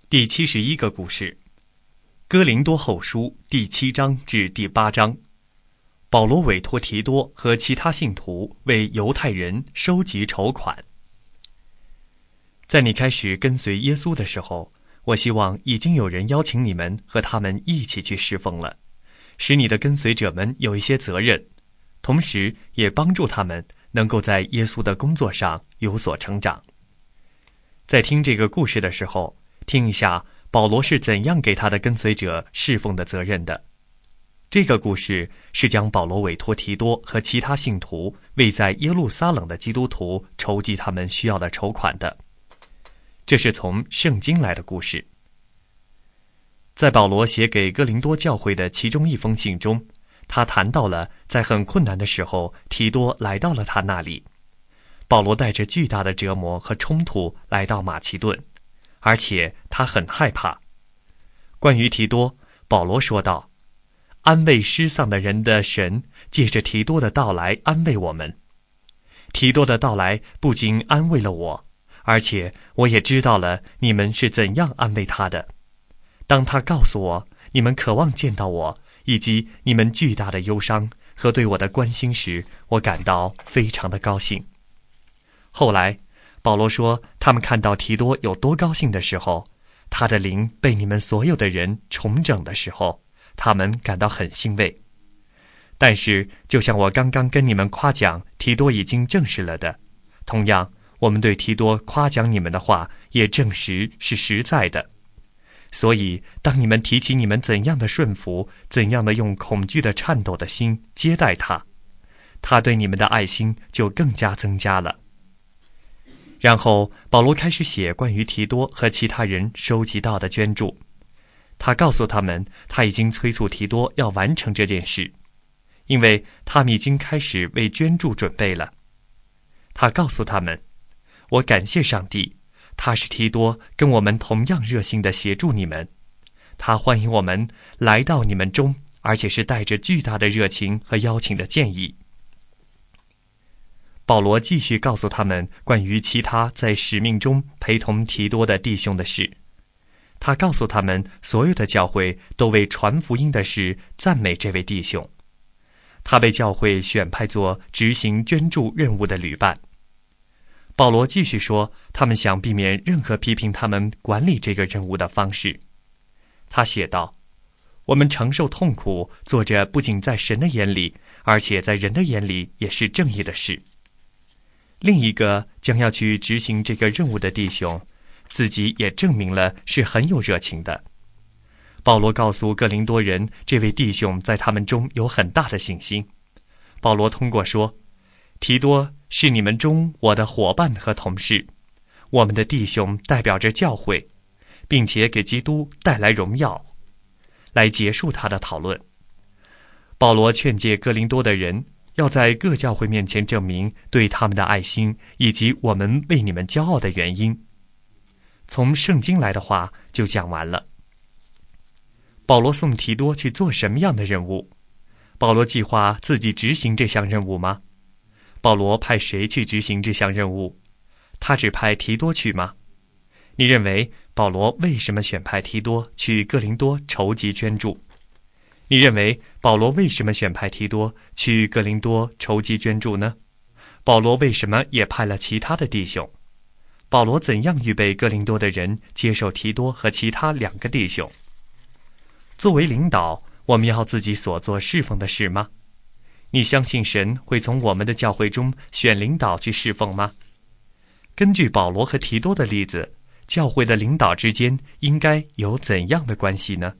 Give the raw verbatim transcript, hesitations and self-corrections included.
第七十一个故事，哥林多后书第七章至第八章。保罗委托提多和其他信徒为犹太人收集筹款。在你开始跟随耶稣的时候，我希望已经有人邀请你们和他们一起去侍奉了，使你的跟随者们有一些责任，同时也帮助他们能够在耶稣的工作上有所成长。在听这个故事的时候，听一下保罗是怎样给他的跟随者侍奉的责任的。这个故事是将保罗委托提多和其他信徒为在耶路撒冷的基督徒筹集他们需要的筹款的。这是从圣经来的故事。在保罗写给哥林多教会的其中一封信中，他谈到了在很困难的时候，提多来到了他那里。保罗带着巨大的折磨和冲突来到马其顿，而且他很害怕。关于提多，保罗说道：安慰失丧的人的神借着提多的到来安慰我们。提多的到来不仅安慰了我，而且我也知道了你们是怎样安慰他的。当他告诉我你们渴望见到我，以及你们巨大的忧伤和对我的关心时，我感到非常的高兴。后来保罗说，他们看到提多有多高兴的时候，他的灵被你们所有的人重整的时候，他们感到很欣慰。但是就像我刚刚跟你们夸奖提多已经证实了的，同样我们对提多夸奖你们的话也证实是实在的。所以当你们提起你们怎样的顺服，怎样的用恐惧的颤抖的心接待他，他对你们的爱心就更加增加了。然后保罗开始写关于提多和其他人收集到的捐助。他告诉他们，他已经催促提多要完成这件事，因为他们已经开始为捐助准备了。他告诉他们，我感谢上帝，他使提多跟我们同样热心地协助你们，他欢迎我们来到你们中，而且是带着巨大的热情和邀请的建议。保罗继续告诉他们关于其他在使命中陪同提多的弟兄的事。他告诉他们，所有的教会都为传福音的事赞美这位弟兄。他被教会选派作执行捐助任务的旅伴。保罗继续说，他们想避免任何批评他们管理这个任务的方式。他写道：我们承受痛苦，做着不仅在神的眼里，而且在人的眼里也是正义的事。另一个将要去执行这个任务的弟兄，自己也证明了是很有热情的。保罗告诉哥林多人，这位弟兄在他们中有很大的信心。保罗通过说，提多是你们中我的伙伴和同事，我们的弟兄代表着教会，并且给基督带来荣耀，来结束他的讨论。保罗劝诫哥林多的人，要在各教会面前证明对他们的爱心，以及我们为你们骄傲的原因。从圣经来的话就讲完了。保罗送提多去做什么样的任务？保罗计划自己执行这项任务吗？保罗派谁去执行这项任务？他只派提多去吗？你认为保罗为什么选派提多去哥林多筹集捐助？你认为保罗为什么选派提多去哥林多筹集捐助呢？保罗为什么也派了其他的弟兄？保罗怎样预备哥林多的人接受提多和其他两个弟兄？作为领导，我们要自己所做侍奉的事吗？你相信神会从我们的教会中选领导去侍奉吗？根据保罗和提多的例子，教会的领导之间应该有怎样的关系呢？